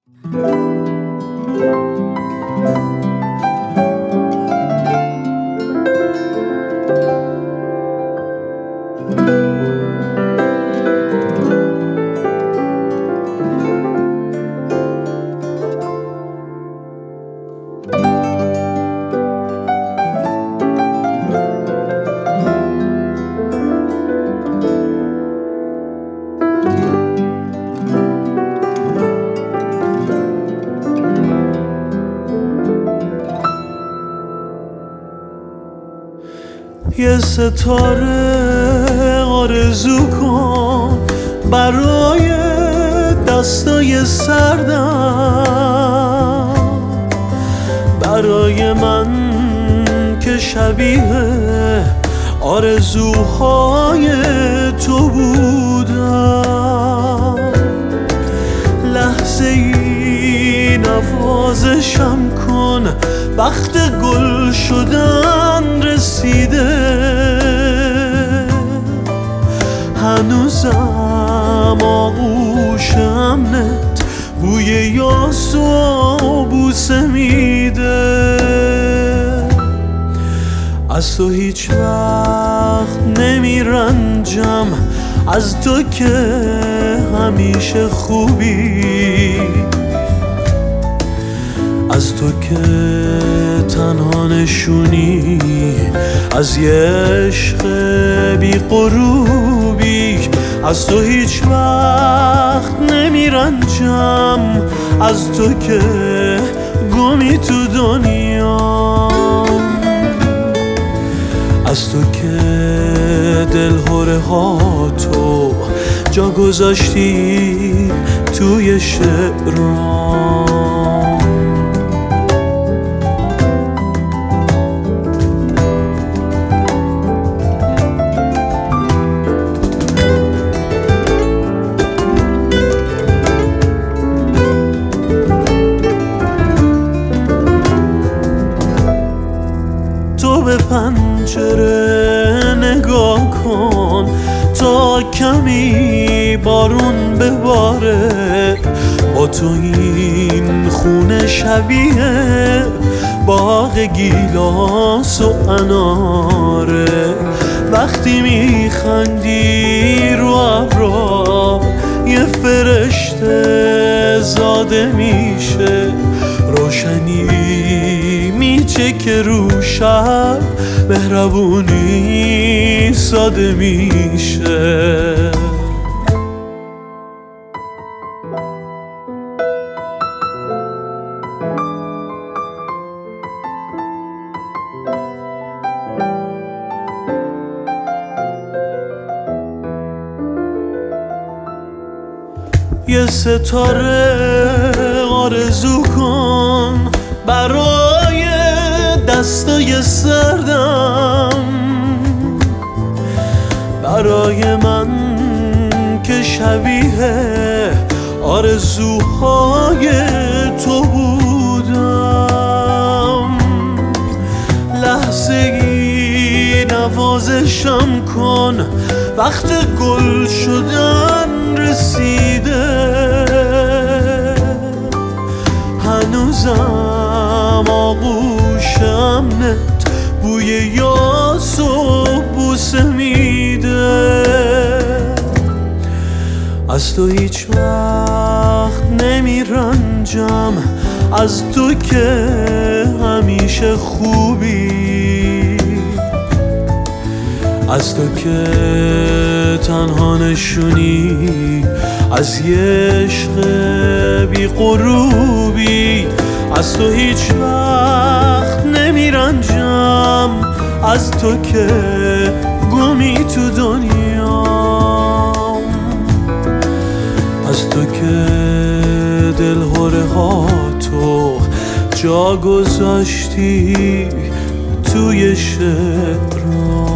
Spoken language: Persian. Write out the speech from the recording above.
یه ستاره آرزو کن برای دستای سردم، برای من که شبیه آرزوهای تو بودم. لحظه ای نوازشم کن، وقت گل شدن رسیده. هنوزم آغوش امنت بوی یاس و بوسه میده. از تو هیچ وقت نمیرنجم، از تو که همیشه خوبی، از تو که تنها نشونی از یه عشق بی غروبی. از تو هیچ وقت نمیرنجم، از تو که گمی تو دنیا، از تو که دلهره ها تو جا گذاشتی توی شعرام. تو به پنجره نگاه کن تا کمی بارون بباره. با تو این خونه شبیه باغ گیلاس و اناره. وقتی میخندی رو ابرا یه فرشته زاده میشه. روشنی میچکه رو شب، مهربونی ساده میشه. یه ستاره آرزو کن برای دستای سردم، برای من که شبیه آرزوهای تو بودم. لحظه ای نوازشم کن، وقت گل شدن رسیده. هنوزم آغوش امنت بوی یاس و بوسه میده. از تو هیچ وقت نمیرنجم، از تو که همیشه خوبی، از تو که تنها نشونی از یه عشق بی غروبی. از تو هیچ وقت نمیرنجم، از تو که گمی تو دنیا، از تو که دلهره ها تو جا گذاشتی توی شعرام.